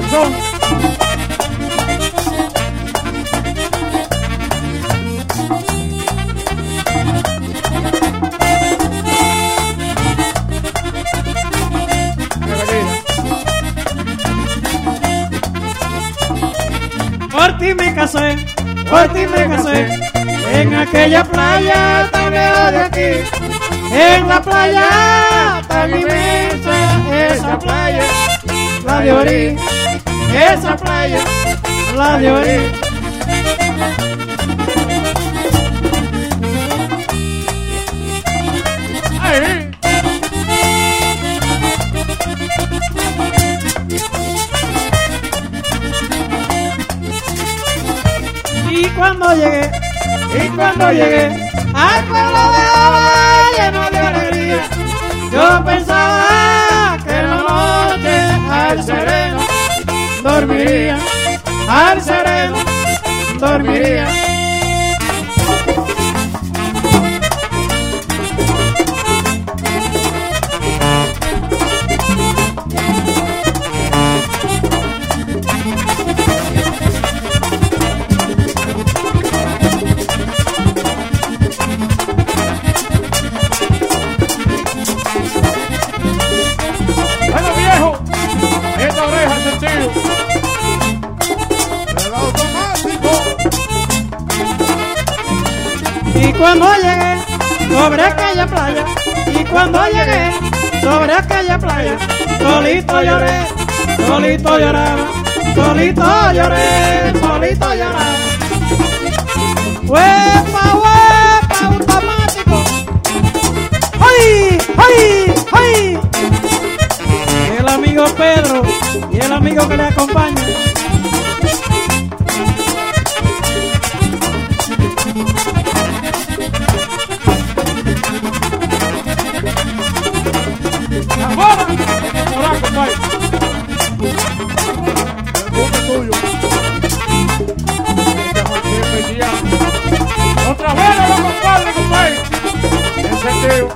Sansón. Por ti me casé, por ti me casé, en aquella playa tan lejos de aquí, en la playa tan inmensa, esa playa, la de Orí, esa playa, la de Orí. Ay, Y cuando llegué al pueblo de Aba lleno de alegría, yo pensaba que en la noche al sereno dormiría, al sereno dormiría. bueno viejo, esta oreja el sentido. El automático. Y cuando llegué sobre aquella playa, y cuando llegué sobre aquella playa, solito lloré, solito lloraba, solito lloré, solito lloraba. ¡Huepa, huepa, automático! ¡Ay, ay, ay! El amigo Pedro y el amigo que le acompaña. ¡Ahora! ¡Ahora, compadre! El mundo tuyo. Este Martín Mejía. ¡Otra vez no lo compadre! El sentido.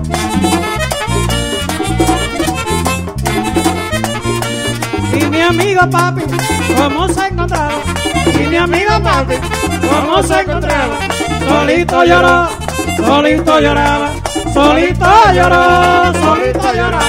Y mi amigo papi, ¿cómo se encontraba? Y mi amigo papi, ¿cómo se encontraba? Solito lloró, solito lloraba, solito lloró, solito lloraba.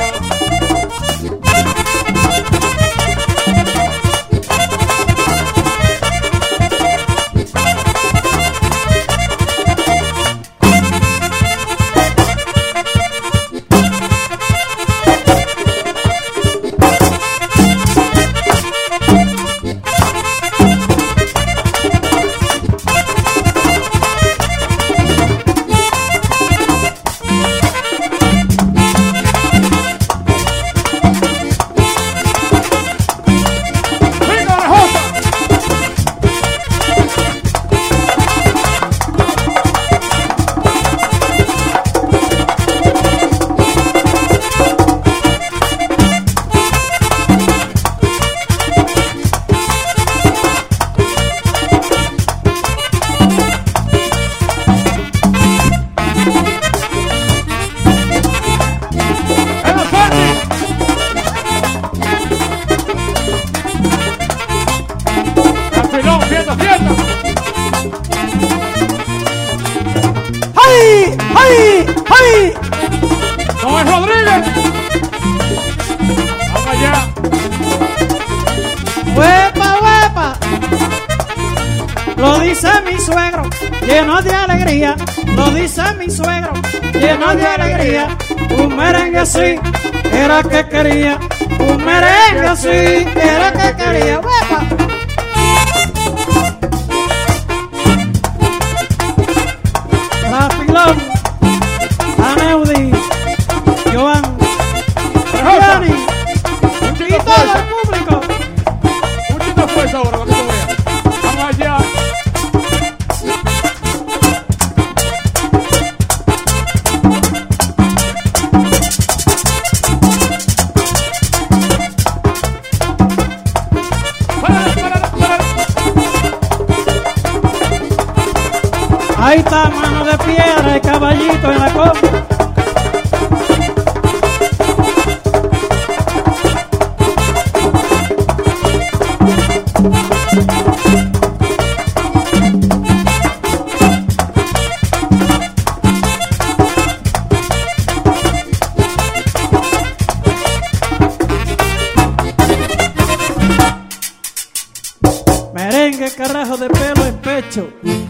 ¡Venga la josa! ¡En la Sandy! ¡Capilón, fiesta, fiesta! ¡Ay, ay, ay! ¡Don Rodríguez! ¡Vamos allá! ¡Huepa, huepa! Lo dice mi suegro, lleno de alegría. Lo dice mi suegro, lleno de alegría. Un merengue así era que quería. Un merengue así era que quería. ¡Huepa! Rapilón, Aneudi, Joan, Gianni y todo el público. Muchita fuerza ahora, para que tú veas. ¡Vamos allá! Ahí está mano de piedra y caballito en la copa. derecho.